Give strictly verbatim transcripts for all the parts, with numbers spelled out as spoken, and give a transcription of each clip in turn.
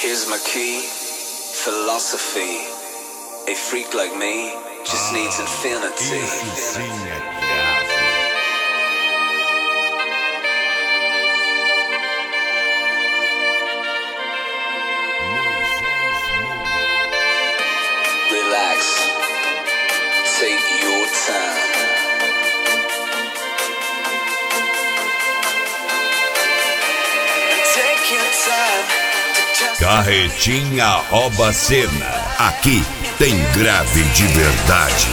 Here's my key, philosophy. A freak like me just needs infinity. Isso sim é grave. Relax, take your time. Take your time to just Carretinha rouba a cena. Aqui tem grave de verdade.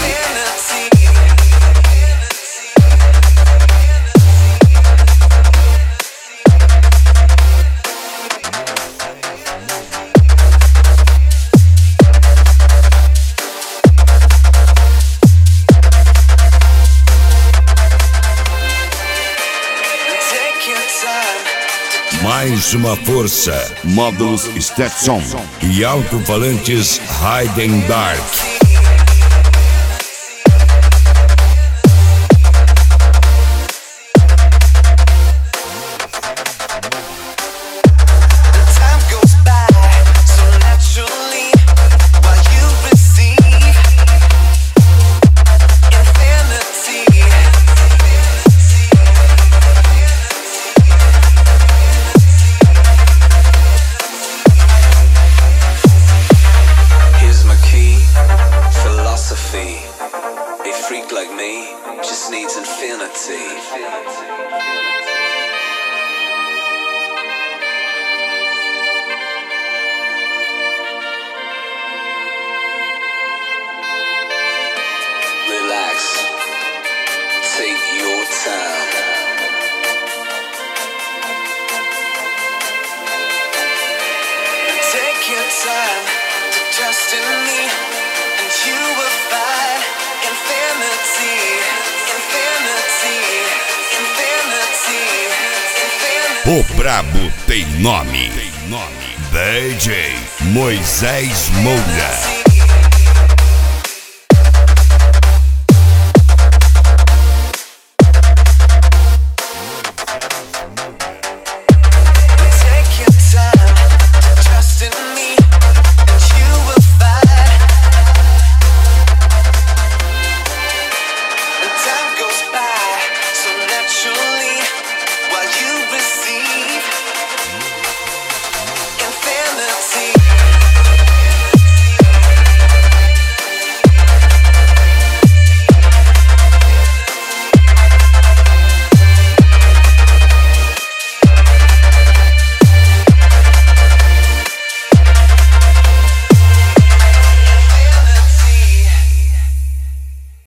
Mais uma força, módulos Stetson e alto-falantes Hidden Dark. A freak like me just needs infinity. Relax, take your time. Take your time to trust in me, and you will find infinity, infinity, infinity, infinity. O brabo tem nome. D J Moisés Moura.